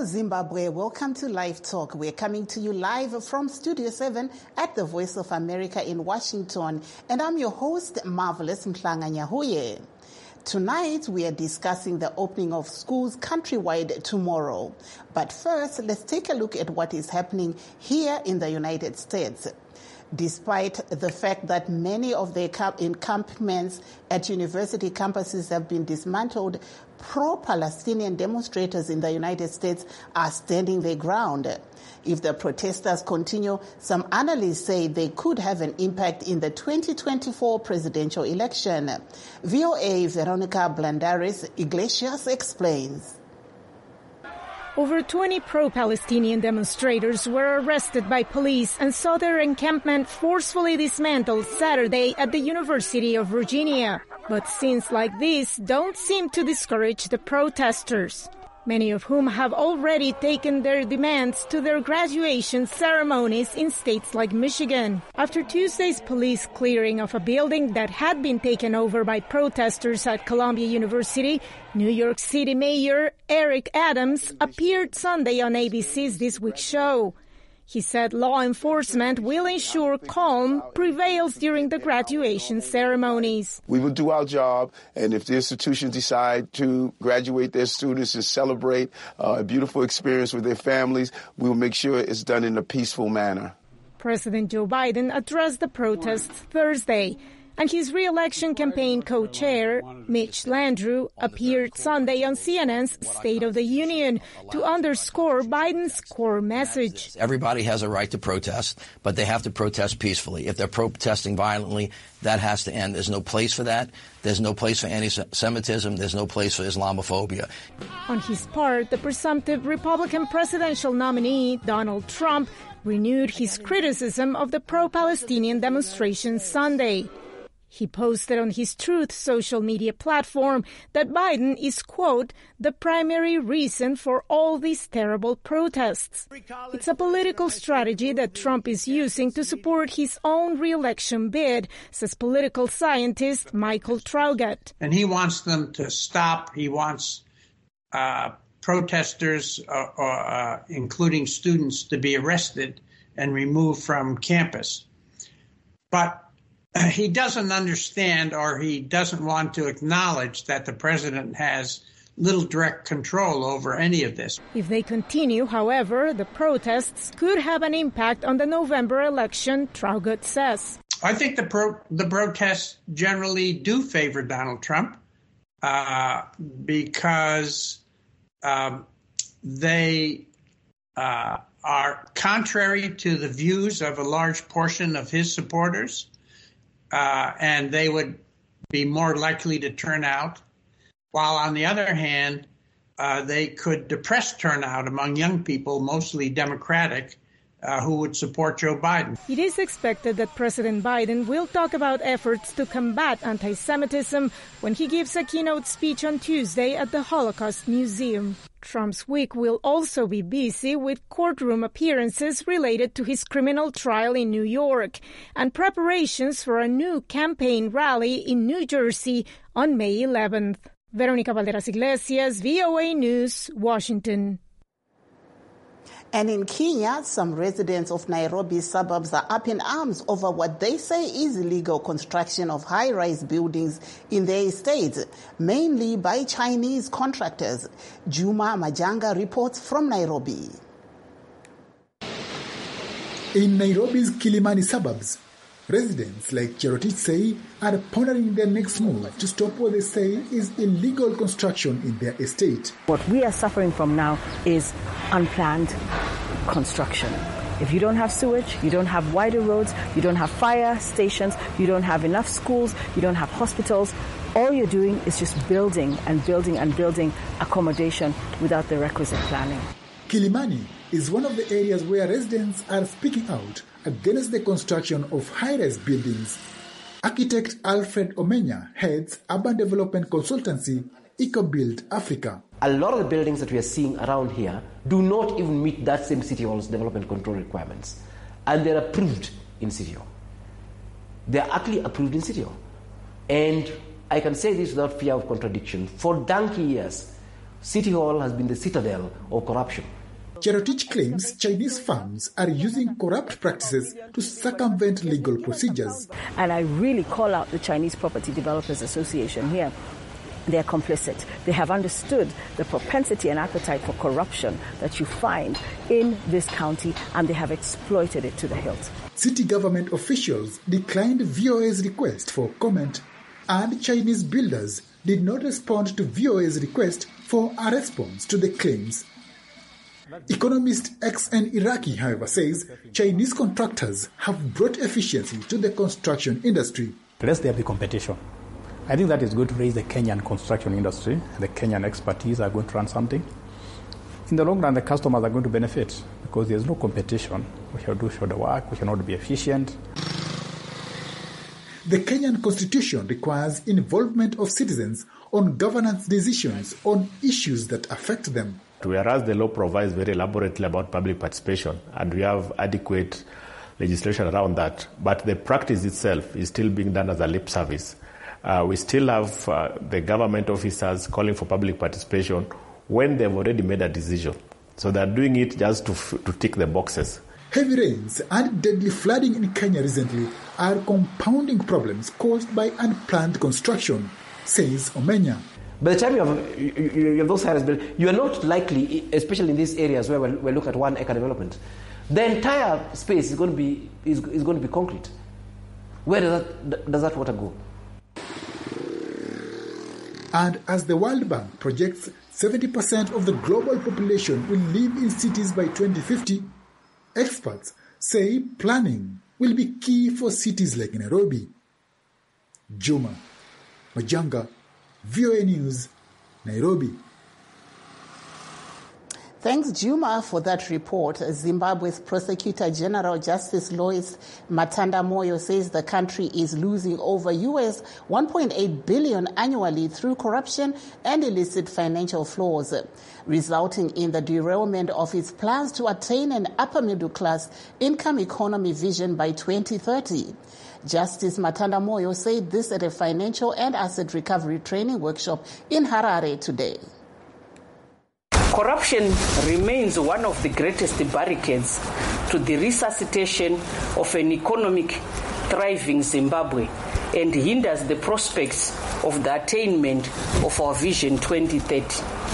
Zimbabwe, welcome to Live Talk. We're coming to you live from Studio 7 at the Voice of America in Washington. And I'm your host, Marvelous Mhlanga Nyahuye. Tonight, we are discussing the opening of schools countrywide tomorrow. But first, let's take a look at what is happening here in the United States. Despite the fact that many of the encampments at university campuses have been dismantled, pro-Palestinian demonstrators in the United States are standing their ground. If the protesters continue, some analysts say they could have an impact in the 2024 presidential election. VOA Veronica Blandaris Iglesias explains. Over 20 pro-Palestinian demonstrators were arrested by police and saw their encampment forcefully dismantled Saturday at the University of Virginia. But scenes like this don't seem to discourage the protesters, many of whom have already taken their demands to their graduation ceremonies in states like Michigan. After Tuesday's police clearing of a building that had been taken over by protesters at Columbia University, New York City Mayor Eric Adams appeared Sunday on ABC's This Week show. He said law enforcement will ensure calm prevails during the graduation ceremonies. We will do our job, and if the institutions decide to graduate their students and celebrate a beautiful experience with their families, we will make sure it's done in a peaceful manner. President Joe Biden addressed the protests Thursday, and his re-election campaign co-chair, Mitch Landrieu, appeared Sunday on CNN's State of the Union to underscore Biden's core message. Everybody has a right to protest, but they have to protest peacefully. If they're protesting violently, that has to end. There's no place for that. There's no place for anti-Semitism. There's no place for Islamophobia. On his part, the presumptive Republican presidential nominee, Donald Trump, renewed his criticism of the pro-Palestinian demonstrations Sunday. He posted on his Truth social media platform that Biden is, quote, the primary reason for all these terrible protests. It's a political strategy that Trump is using to support his own re-election bid, says political scientist Michael Traugott. And he wants them to stop. He wants protesters, including students, to be arrested and removed from campus. But he doesn't understand, or he doesn't want to acknowledge, that the president has little direct control over any of this. If they continue, however, the protests could have an impact on the November election, Traugott says. I think the protests generally do favor Donald Trump because they are contrary to the views of a large portion of his supporters. And they would be more likely to turn out, while on the other hand, they could depress turnout among young people, mostly Democratic, who would support Joe Biden. It is expected that President Biden will talk about efforts to combat anti-Semitism when he gives a keynote speech on Tuesday at the Holocaust Museum. Trump's week will also be busy with courtroom appearances related to his criminal trial in New York and preparations for a new campaign rally in New Jersey on May 11th. Veronica Valderas Iglesias, VOA News, Washington. And in Kenya, some residents of Nairobi's suburbs are up in arms over what they say is illegal construction of high-rise buildings in their estates, mainly by Chinese contractors. Juma Majanga reports from Nairobi. In Nairobi's Kilimani suburbs, residents like Cherotich say are pondering their next move to stop what they say is illegal construction in their estate. What we are suffering from now is unplanned construction. If you don't have sewage, you don't have wider roads, you don't have fire stations, you don't have enough schools, you don't have hospitals, all you're doing is just building and building and building accommodation without the requisite planning. Kilimani is one of the areas where residents are speaking out against the construction of high-rise buildings. Architect Alfred Omenya heads urban development consultancy EcoBuild Africa. A lot of the buildings that we are seeing around here do not even meet that same City Hall's development control requirements. And they're approved in City Hall. They're actually approved in City Hall. And I can say this without fear of contradiction. For donkey years, City Hall has been the citadel of corruption. Cherotich claims Chinese firms are using corrupt practices to circumvent legal procedures. And I really call out the Chinese Property Developers Association here. They're complicit. They have understood the propensity and appetite for corruption that you find in this county, and they have exploited it to the hilt. City government officials declined VOA's request for comment, and Chinese builders did not respond to VOA's request for a response to the claims. Economist XN Iraqi, however, says Chinese contractors have brought efficiency to the construction industry. Lest there be competition. I think that is going to raise the Kenyan construction industry. The Kenyan expertise are going to run something. In the long run, the customers are going to benefit because there's no competition. We shall do the work, we cannot be efficient. The Kenyan constitution requires involvement of citizens on governance decisions on issues that affect them. Whereas the law provides very elaborately about public participation, and we have adequate legislation around that, but the practice itself is still being done as a lip service. We still have the government officers calling for public participation when they've already made a decision. So they're doing it just to tick the boxes. Heavy rains and deadly flooding in Kenya recently are compounding problems caused by unplanned construction, says Omenya. By the time you have those areas built, you are not likely, especially in these areas where we look at 1 acre development, the entire space is going to be concrete. Where does that water go? And as the World Bank projects 70% of the global population will live in cities by 2050, experts say planning will be key for cities like Nairobi. Juma Majanga, VOA News, Nairobi. Thanks, Juma, for that report. Zimbabwe's Prosecutor General Justice Lois Matanda-Moyo says the country is losing over US $1.8 billion annually through corruption and illicit financial flows, resulting in the derailment of its plans to attain an upper middle class income economy vision by 2030. Justice Matanda-Moyo said this at a financial and asset recovery training workshop in Harare today. Corruption remains one of the greatest barricades to the resuscitation of an economic thriving Zimbabwe and hinders the prospects of the attainment of our Vision 2030.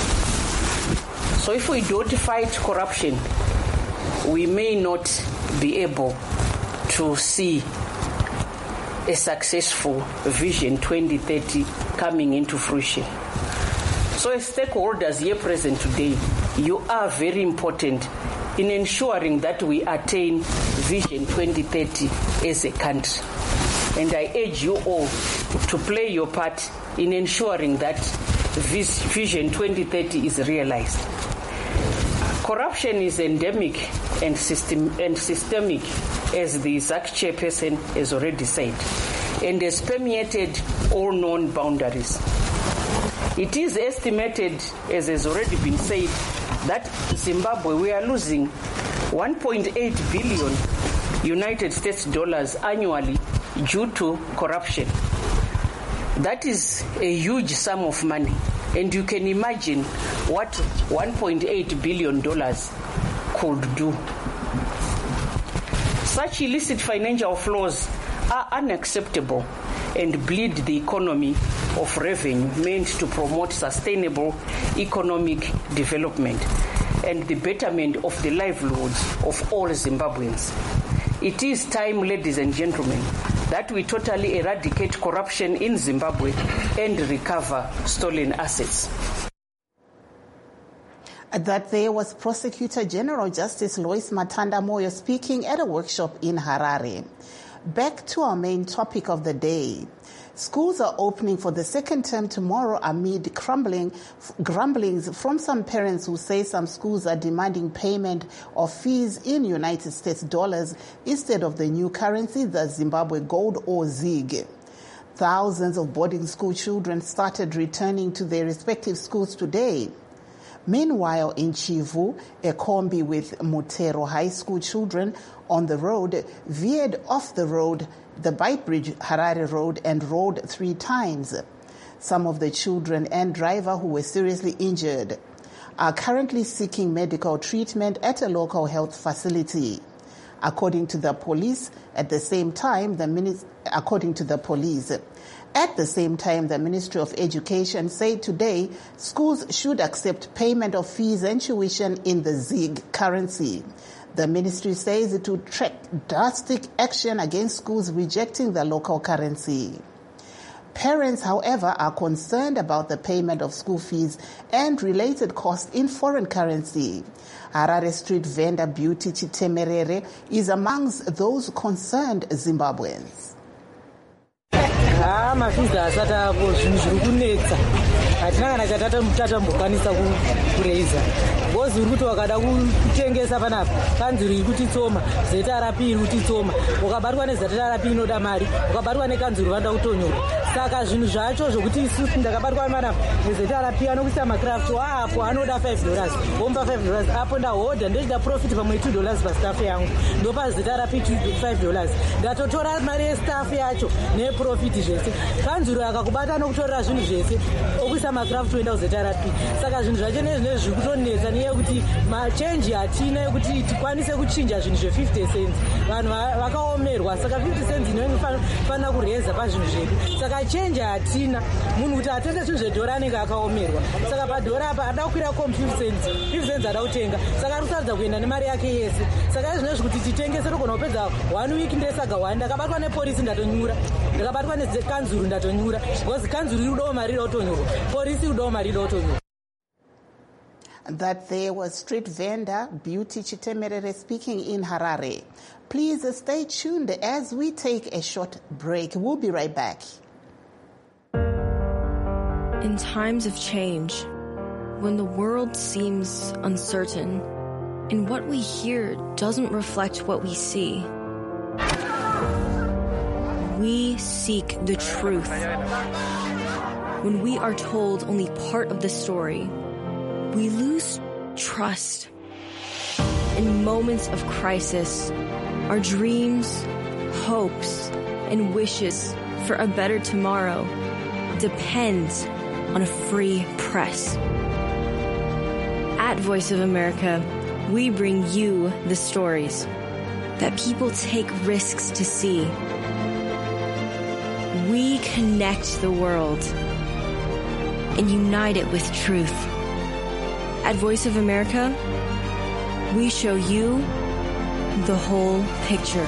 So if we don't fight corruption, we may not be able to see a successful Vision 2030 coming into fruition. So as stakeholders here present today, you are very important in ensuring that we attain Vision 2030 as a country. And I urge you all to play your part in ensuring that this Vision 2030 is realized. Corruption is endemic and systemic, as the ZAC chairperson has already said, and has permeated all known boundaries. It is estimated, as has already been said, that Zimbabwe, we are losing $1.8 billion United States dollars annually due to corruption. That is a huge sum of money, and you can imagine what $1.8 billion could do. Such illicit financial flows are unacceptable and bleed the economy of revenue meant to promote sustainable economic development and the betterment of the livelihoods of all Zimbabweans. It is time, ladies and gentlemen, that we totally eradicate corruption in Zimbabwe and recover stolen assets. That there was Prosecutor General Justice Lois Matanda-Moyo speaking at a workshop in Harare. Back to our main topic of the day. Schools are opening for the second term tomorrow amid grumblings from some parents who say some schools are demanding payment of fees in United States dollars instead of the new currency, the Zimbabwe gold or ZiG. Thousands of boarding school children started returning to their respective schools today. Meanwhile, in Chivu, a combi with Mutero High School children on the road veered off the road, the Beitbridge Harare Road, and rode 3 times. Some of the children and driver who were seriously injured. are currently seeking medical treatment at a local health facility. According to the police, at the same time, the Ministry of Education said today schools should accept payment of fees and tuition in the ZiG currency. The ministry says it will take drastic action against schools rejecting the local currency. Parents, however, are concerned about the payment of school fees and related costs in foreign currency. Harare street vendor Beauty Chitemerere is amongst those concerned Zimbabweans. Mafiza asata zvinhu zviri kunetsa hatina kana tatamukwanisa kureiza bozi uri kuti wakada kutengesa panapa kanzi iri kutitsoma zetarapi iri kutitsoma ukabatwa nezetarapi inoda mari ukabatwa nekanzi vanoda kutonyora saka zvinhu zvacho zvokuti isusu ndakabatwa panapa nezetarapi anokuisa macraft waapo anoda $5 womupa $5 apo ndahodha ndochida profit pamwe $2 pastaff yangu ndopa zetarapi $5 ndatotora mari yestaff yacho neprofit zvese kanzuro akakubata nokutorera zvinhu zvese okuisa macraft uenda kuzetarapi saka zvinhu zvacho nezvinezvi zviri kutonetsa neyekuti machenji hatina yekuti tikwanise kuchinja zvinhu zve50 cents vanhu vakaomerwa saka 50 cents inofanira kureza pazvinhu zvedu saka chenji hatina munhu kuti atenge zvinhu zvedhora anenge akaomerwa saka padhora apa ada kukwira komu 50 cents ada kutenga saka ari kusaridza kuenda nemari yake yese saka izvinezvi kuti titengese togona kupedza 1 week ndesaga 1 ndakabatwa nepolisi ndatonyura ndakabatwa nekanzuru ndatonyura because kanzuru iriudawo mari inotonyorwa polisi iriudawo mari inotonyorwa. That there was street vendor Beauty Chitemerere speaking in Harare. Please stay tuned as we take a short break. We'll be right back. In times of change, when the world seems uncertain and what we hear doesn't reflect what we see, we seek the truth. When we are told only part of the story, we lose trust. In moments of crisis, our dreams, hopes, and wishes for a better tomorrow depend on a free press. At Voice of America, we bring you the stories that people take risks to see. We connect the world and unite it with truth. At Voice of America, we show you the whole picture.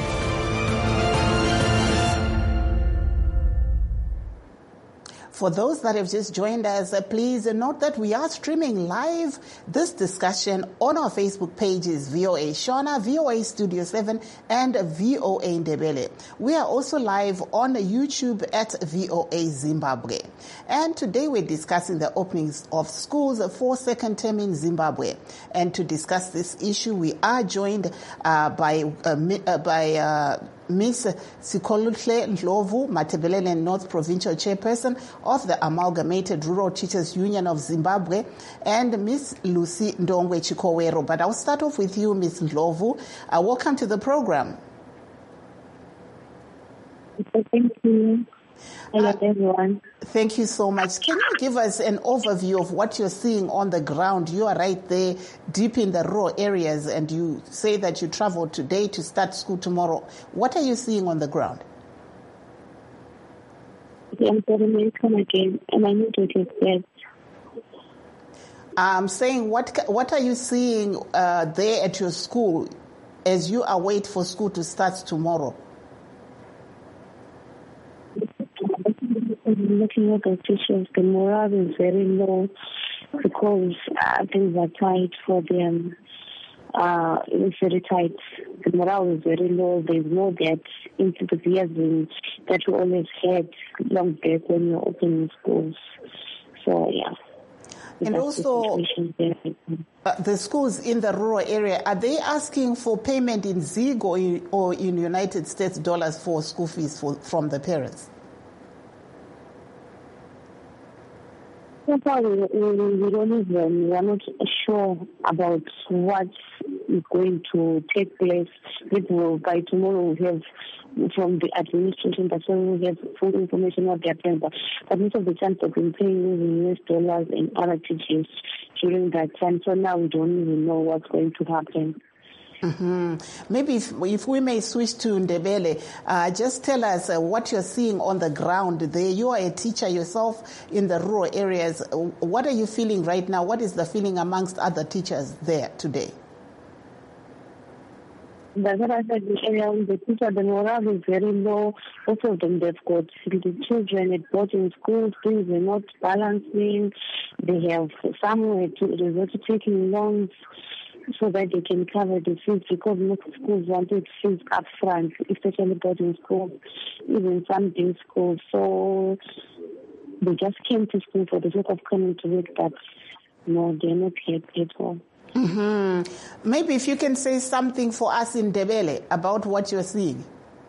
For those that have just joined us, please note that we are streaming live this discussion on our Facebook pages, VOA Shona, VOA Studio 7, and VOA Ndebele. We are also live on YouTube at VOA Zimbabwe. And today we're discussing the openings of schools for second term in Zimbabwe. And to discuss this issue, we are joined by Ms. Sikoluhle Ndlovu, Matebelele North Provincial Chairperson of the Amalgamated Rural Teachers Union of Zimbabwe, and Ms. Lucy Ndongwe Chikowero. But I'll start off with you, Ms. Ndlovu. Welcome to the program. Thank you. Hello, everyone. Thank you so much. Can you give us an overview of what you're seeing on the ground? You are right there deep in the rural areas, and you say that you traveled today to start school tomorrow. What are you seeing on the ground? I'm sorry, come again, and I need to get that. I'm saying, what are you seeing there at your school as you await for school to start tomorrow? Looking at the teachers, the morale is very low because things are tight for them. It's very tight. The morale is very low. There's no that enthusiasm that we always had long back when we were opening schools. So, yeah. And also, the schools in the rural area, are they asking for payment in ZiG or in United States dollars for school fees from the parents? So far, we are not sure about what is going to take place. By tomorrow, we have from the administration, that's why we have full information of their plan. But most of the time, they've been paying in US dollars and RTGS during that time. So now we don't even know what's going to happen. Mm-hmm. Maybe if we may switch to Ndebele, just tell us what you're seeing on the ground there. You are a teacher yourself in the rural areas. What are you feeling right now? What is the feeling amongst other teachers there today? That's what I said. The teacher, the morale is very low. Most of them, they've got the children at boarding schools. Things are not balancing. They have somewhere to resort to taking loans so that they can cover the fees, because most schools wanted fees up front, especially boarding schools, even some day schools. So they just came to school for the sake of coming to work, but no, they're not yet at all. Mm-hmm. Maybe if you can say something for us in Ndebele about what you're seeing.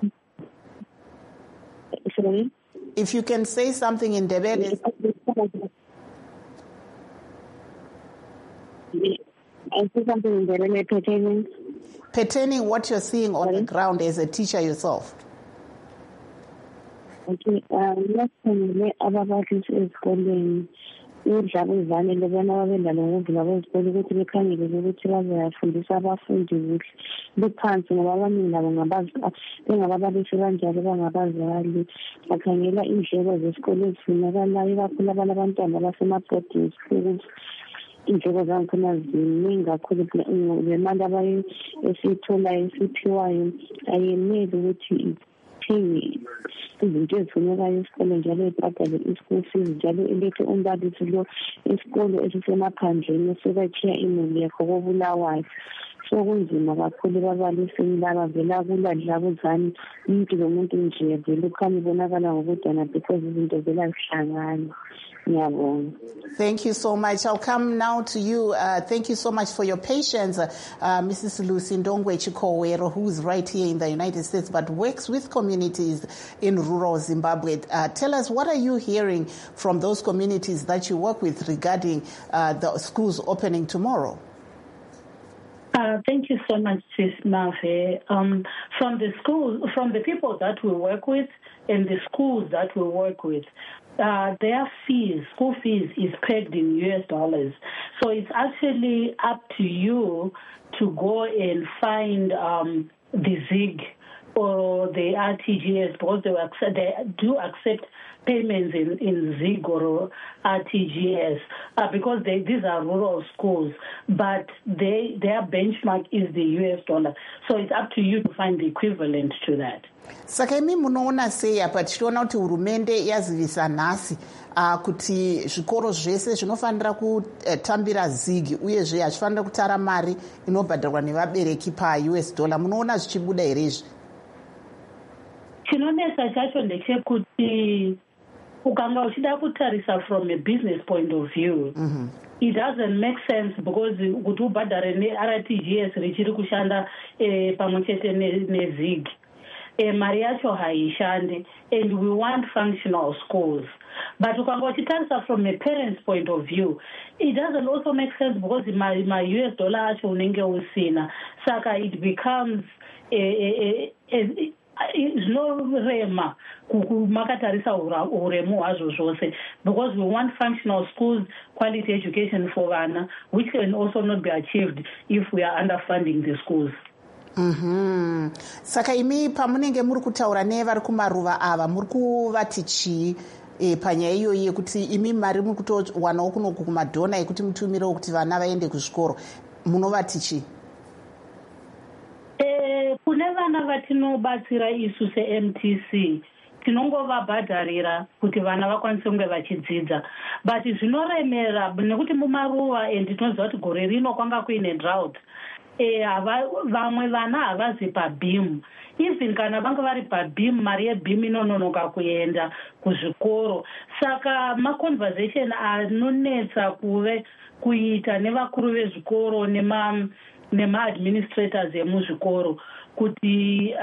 Sorry? If you can say something in Ndebele. I see something in Ndebele pertaining what you're seeing on the ground as a teacher yourself. Okay, last time ababalisi esikoleni udlala uvane bona babendalo ngokuvula kwezikole ukuthi bekhangele ukuthi bazafundisa abafundi kuhle bephansi ngoba abaningi nabo bengababalisi kanjalo bangabazali bakhangela indleko zesikole ezifunakalayo ikakhulu abantwana abasema-boarding schools. Indleko zangikhona ziningi kakhulu, le mali esiyitholayo esiphiwayo ayeneli ukuthi ithenge izinto ezifunekayo esikole, njalo ibhadale i-school fees, njalo ilethe umbalisi lo esikolo esisemaphandleni esebashiya imuli yakho koBulawayo. So kunzima kakhulu babalisini laba vela kuladlabuzane umuntu lomuntu nje vele ukhanya ibonakala ngokudana because izinto vela zihlangana. Thank you so much. I'll come now to you. Thank you so much for your patience, Mrs. Lucy Ndongwe Chikowero, who's right here in the United States but works with communities in rural Zimbabwe. Tell us, what are you hearing from those communities that you work with regarding the schools opening tomorrow? Thank you so much, Sis Mave. From the people that we work with and the schools that we work with, their school fees is pegged in US dollars. So it's actually up to you to go and find the ZIG or the RTGS, because they do accept payments in ZIG or RTGS, because these are rural schools, but their benchmark is the US dollar. So it's up to you to find the equivalent to that. Saka imi munoona sei apa tichiona kuti hurumende yazivisa nhasi kuti zvikoro zvese zvinofanira kutambira zigi uyezve hazvifanira kutara mari inobhadharwa nevabereki paUS dollar. Munoona zvichibuda here izvi? Chinonesa chacho ndechekuti ukanga uchida kutarisa from a business point of view, it doesn't make sense, because kuti ubhadhare ne-RTGS richiri kushanda pamwe chete nezig, mari yacho haishandi, and we want functional schools. But ukanga uchitarisa from a parent's point of view, it doesn't also make sense, because my US dollar acho unenge usina. Saka it becomes zvinorema makatarisa uremu hwazvo zvose, because we want functional schools, quality education for vana, which can also not be achieved if we are underfunding the schools. Saka imi pamunenge muri kutaura nevari kumaruva ava muri kuvati chii panyaya iyoyi yekuti imi mari muri kutowanawo kunoku kumadhona ekuti mutumirewo kuti vana vaende kuzvikoro, munovati chii? Kune vana vatinobatsira isu seMTC tinongovabhadharira kuti vana vakwanise kunge vachidzidza, but zvinoremera nekuti mumaruva, and tinoziva kuti gore rino kwanga kuine drought, vamwe vana havazi pabhimu. Even kana vanga vari pabhimu, mari yebhimu inononoka kuenda kuzvikoro. Saka maconversation anonetsa kuita nevakuru vezvikoro nema-administrators emuzvikoro kuti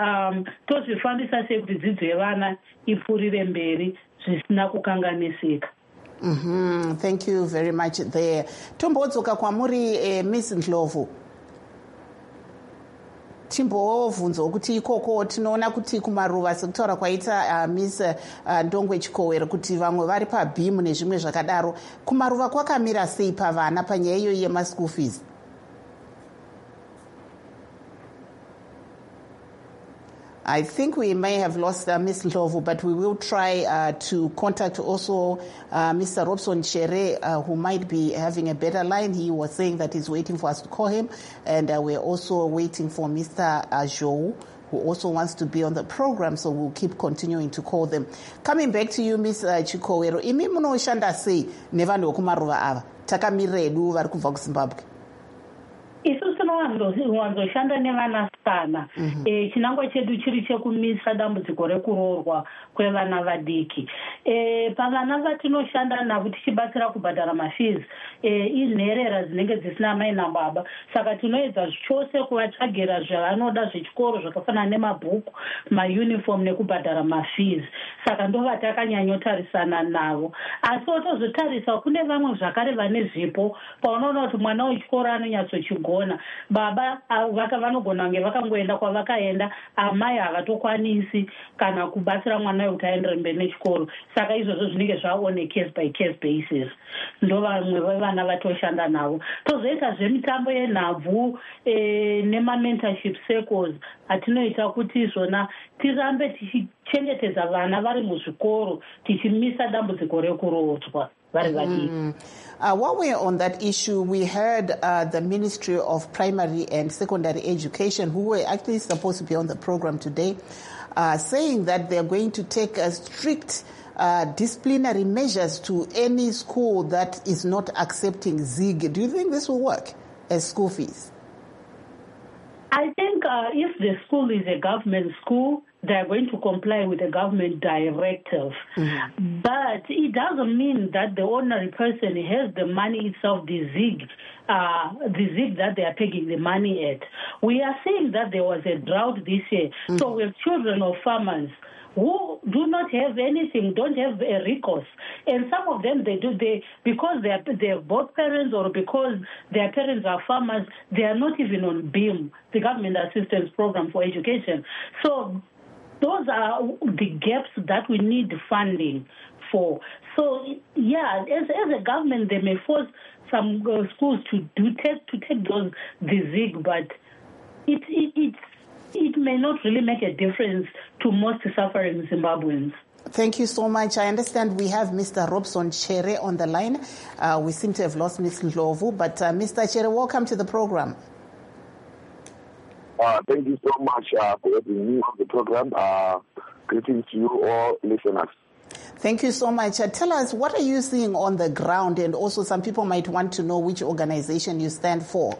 tozvifambisa sei kuti dzidzo yevana ipfuurire mberi zvisina kukanganisika. Thank you very much there. Tombodzoka kwamuri Miss Ndlovu. Timbobvunzawo kuti ikoko tinoona kuti kumaruva sekutaura kwaita Miss Ndongwe Chikowero kuti vamwe vari pabhimu nezvimwe zvakadaro. Kumaruva kwakamira sei pavana panyaya iyoyi yemaschool fees? I think we may have lost Ms. Ndlovu, but we will try to contact also Mr. Robson Chere, who might be having a better line. He was saying that he's waiting for us to call him, and we're also waiting for Mr. Zhou, who also wants to be on the program, so we'll keep continuing to call them. Coming back to you, Ms. Chikowero, imi munoshanda sei nevanhu vekumaruva ava? Takamirira hedu vari kubva kuZimbabwe. Isusu tinowanzoshanda nevanasikana. Chinangwa chedu chiri chekumisa dambudziko rekuroorwa kwevana vadiki. Pavana vatinoshanda navo tichibatsira kubhadhara mafees inherera dzinenge dzisina mai nababa. Saka tinoedza chose kuvatsvagira zvavanoda zvechikoro zvakafanana nemabhuku, mauniform nekubhadhara mafees. Saka ndovatakanyatsotarisana navo. Asi tozotarisa kune vamwe zvakare vane zvipo paunoona kuti mwana wechikoro anonyatsochigona. Baba vanogona kunge vakangoenda kwavakaenda, amai havatokwanisi kana kubatsira mwana kuti aendere mberi nechikoro. Saka izvozvo zvinenge on a case by case basis. Ndo vamwe vevana vatoshanda navo. Tozoita zvemitambo yenhabvu nema-mentorship circles atinoita kuti izvona tirambe tichichengetedza vana vari muzvikoro tichimisa dambudziko rekuroorwa. While we're on that issue, we heard the Ministry of Primary and Secondary Education, who were actually supposed to be on the program today, saying that they're going to take strict disciplinary measures to any school that is not accepting ZIG. Do you think this will work as school fees? I think if the school is a government school, they're going to comply with the government directive. But it doesn't mean that the ordinary person has the money itself, the ZIG that they are taking the money at. We are saying that there was a drought this year. So we have children of farmers who do not have anything, don't have a recourse. And some of them, because they have both parents or because their parents are farmers, they are not even on BEAM, the Government Assistance Program for Education. So those are the gaps that we need funding for. So, yeah, as a government, they may force some schools to take the ZIG, but it may not really make a difference to most suffering Zimbabweans. Thank you so much. I understand we have Mr. Robson Chere on the line. We seem to have lost Ms. Ndlovu, but Mr. Chere, welcome to the program. Thank you so much for having me on the program. Greetings to you all listeners. Thank you so much. Tell us, what are you seeing on the ground? And also some people might want to know which organization you stand for.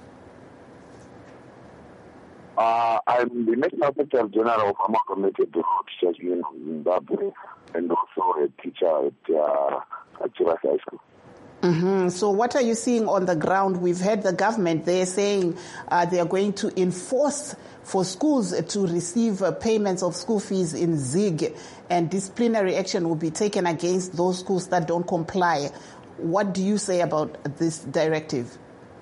I'm the National Secretary General of Amalgamated Teachers Union of Zimbabwe and also a teacher at Chivas High School. So what are you seeing on the ground? We've heard the government, they're saying they are going to enforce for schools to receive payments of school fees in ZIG, and disciplinary action will be taken against those schools that don't comply. What do you say about this directive?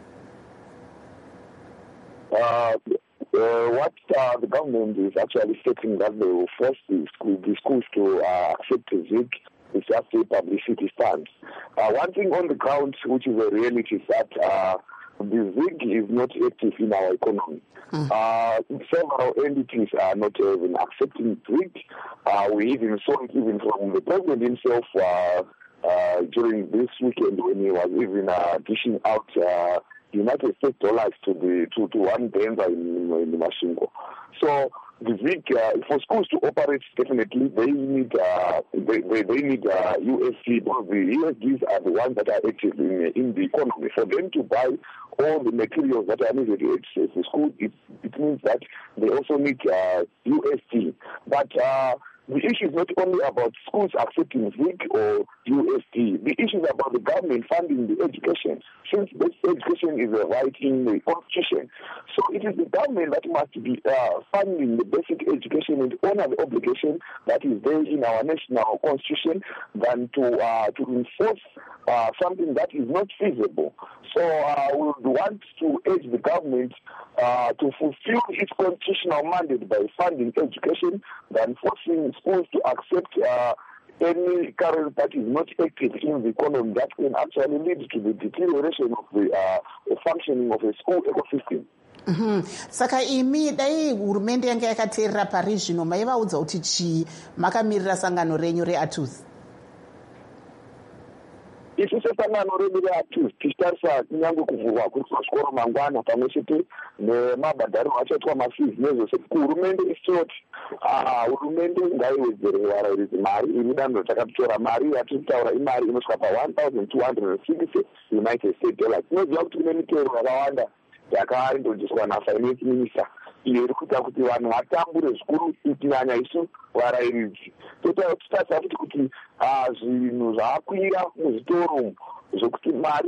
What the government is actually stating that they will force the schools to accept the ZIG is just a publicity stunt. One thing on the ground, which is a reality, is that the ZIG is not active in our economy. Several entities are not even accepting ZIG. We even saw it even from the president himself during this weekend when he was even dishing out United States dollars to one vendor in the Mashingo. So the ZIG, for schools to operate, definitely they need USD, because the USDs are the ones that are active in the economy. For them to buy all the materials that are needed at the school, it means that they also need USD. But the issue is not only about schools accepting ZIG or USD. The issue is about the government funding the education, since basic education is a right in the Constitution. So it is the government that must be funding the basic education and honor the obligation that is there in our national Constitution than to enforce something that is not feasible. So we would want to urge the government to fulfill its constitutional mandate by funding education than forcing schools to accept any current that is not active in the economy that can actually lead to the deterioration of the functioning of a school ecosystem. Saka imi dai hurumende yanga yakateerera pari zvino maivaudza kuti chii makamirira sangano renyu reATUS? Isu sesangano redu reATUS tichitarisa kunyange kuvhurwa kwezvikoro mangwana pamwe chete nemabhadhariro achaitwa mafizi nezvose kuhurumende isoti hurumende ngaiwedzere varairidzi mari. Iri danho takatotora mari yatiri kutaura imari inosvika pa$1,260 United States dollars. Tinoziva kuti kune mitero yakawanda yakaindonzeswa nafinance minister iyo iri kuita kuti vanhu vatambure zvikuru kunyanya isu varairidzi. Totarisa kuti zvinhu zvaakwira muzvitoro zvokuti mari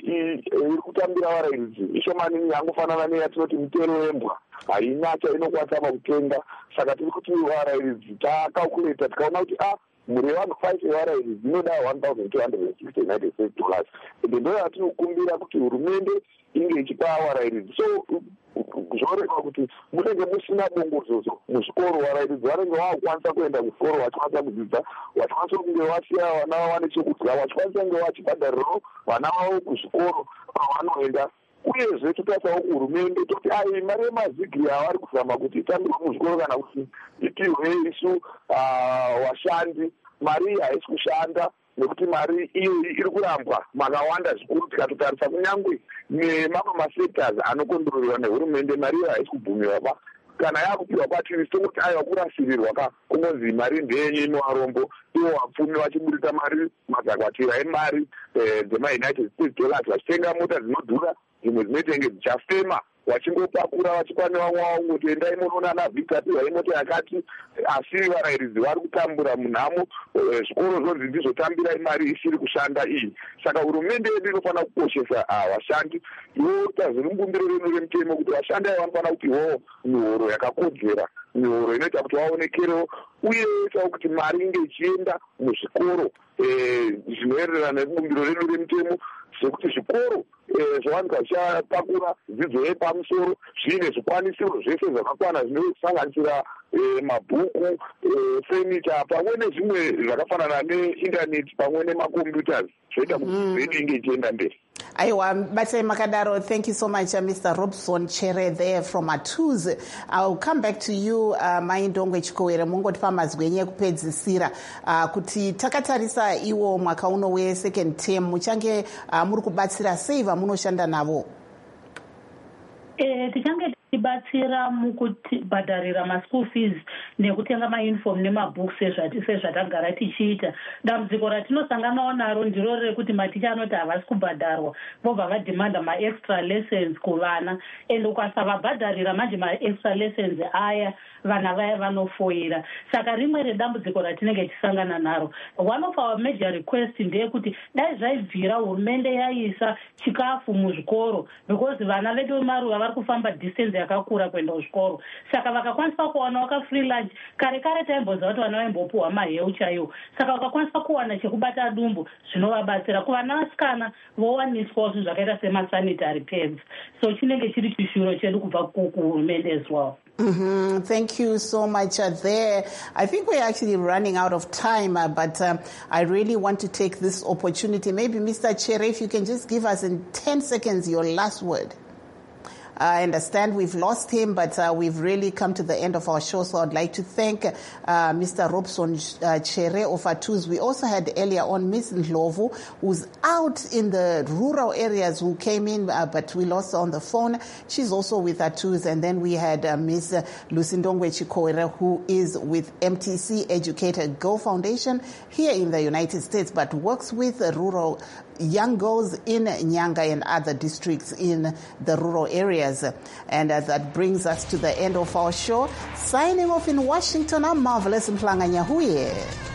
iri kutambira varairidzi ishomani yangofanana neyatinoti mutero wembwa haina chainokwanisa pakutenga. Saka tiri kuti varairidzi takalkuleta tikaona kuti mure vanhu 5 yevarairidzi inoda $1,260 United States dollars. Ende ndo yatinokumbira kuti hurumende inge ichipa varairidzi. So zvoreva kuti munenge musina bongozozo muzvikoro. Varairidzi vanenge vakukwanisa kuenda kuchikoro vachikwanisa kudzidza, vachikwanisa kunge vasiya vana vawane chekudya, vachikwanisa kunge vachibhadharirawo vana vavo kuzvikoro kwavanoenda. Uyezve totarisawo kuhurumende toti mari yemazigiri avari kuzama kuti itambirwe muzvikoro kana kuti itirwe isu vashandi, mari haisi kushanda nekuti mari iyo iri kurambwa makawanda zvikuru. Tikatotarisa kunyangwe nemamwe masectors anokondorerwa nehurumende, mari iyo haisi kubvumirwa pa kana yakupiwa kwatiri tongoti aiwa kurasirirwa kunonzi mari ndeyenyu inovarombo, ivo vapfumi vachiburika mari mazakwatira emari dzemaunited states dollars vachitenga mota dzinodhura, dzimwe dzinotenge dzichafema, vachingopakura vachipa nevamwe vavo kuti endai munoona navhitapiwa imota yakati. Asi varairidzi vari kutambura munhamo, zvikoro zvonzi ndizotambirai mari isiri kushanda iyi. Saka hurumende yedu inofanira kukoshesa vashandi. Ivo tazirumbumbiro renu remutemo kuti vashandi ava vanofanira kuti ivowo mihoro yakakodzera, mihoro inoita kuti vaonekerewo, uye itawo kuti mari inge ichienda muzvikoro zvinoererana nebumbiro renu remutemo, sekuti zvikoro zvawanika zvichapakura dzidzo yepamusoro zviine zvikwanisiro zvese zvakakwana zvinosanganisira mabhuku, furniture pamwe nezvimwe zvakafanana neindaneti pamwe nemacomputers zvoita kuti zvedu inge ichienda mberi. Aiwa, batai makadaro. Thank you so much, Mr. Robson Chere there from ATUS. I'll come back to you, Maindongwe Chikowere, mungoti pamazwi enyu ekupedzisira kuti takatarisa iwo mwaka uno we-second term muchange muri kubatsira sei vamunoshanda navo? Tichange tibatsira mukubhadharira ma-school fees nekutenga ma-uniform nemabooks sezvatagara tichiita. Dambudziko ratinosanganawo naro ndiro rekuti maticha anoti havasi kubhadharwa, vobva vadhimanda ma-extra lessons kuvana, and ukasavabhadharira manje ma-extra lessons aya vana vaya vanofoira. Saka rimwe redambudziko ratinenge tichisangana naro, one of our major request ndeyekuti dai zvaibvira hurumende yaisa chikafu muzvikoro, because vana vedu vemaruva vari kufamba distance yakakura kuenda kuzvikoro. Saka vakakwanisa kuwana waka free lunch, kare taimboziva kuti vana vaimbopuhwa maheu chaiwo. Saka vakakwanisa kuwana chekubata dumbu zvinovabatsira. Kuvana vasikana vowaniswawo zvinhu zvakaita semasanitary pads. So chinenge chiri chishuro chedu kubva kuhurumende as well. Thank you so much there. I think we're actually running out of time, but I really want to take this opportunity. Maybe Mr. Chere, if you can just give us in 10 seconds your last word. I understand we've lost him, but we've really come to the end of our show. So I'd like to thank Mr. Robson Chere of ATUS. We also had earlier on Ms. Ndlovu, who's out in the rural areas, who came in, but we lost her on the phone. She's also with ATUS. And then we had Ms. Lusindongwe Chikowere, who is with MTC Educator Go Foundation here in the United States, but works with rural young girls in Nyanga and other districts in the rural areas. areas. And that brings us to the end of our show. Signing off in Washington, I'm Marvelous Mhlanga Nyahuye.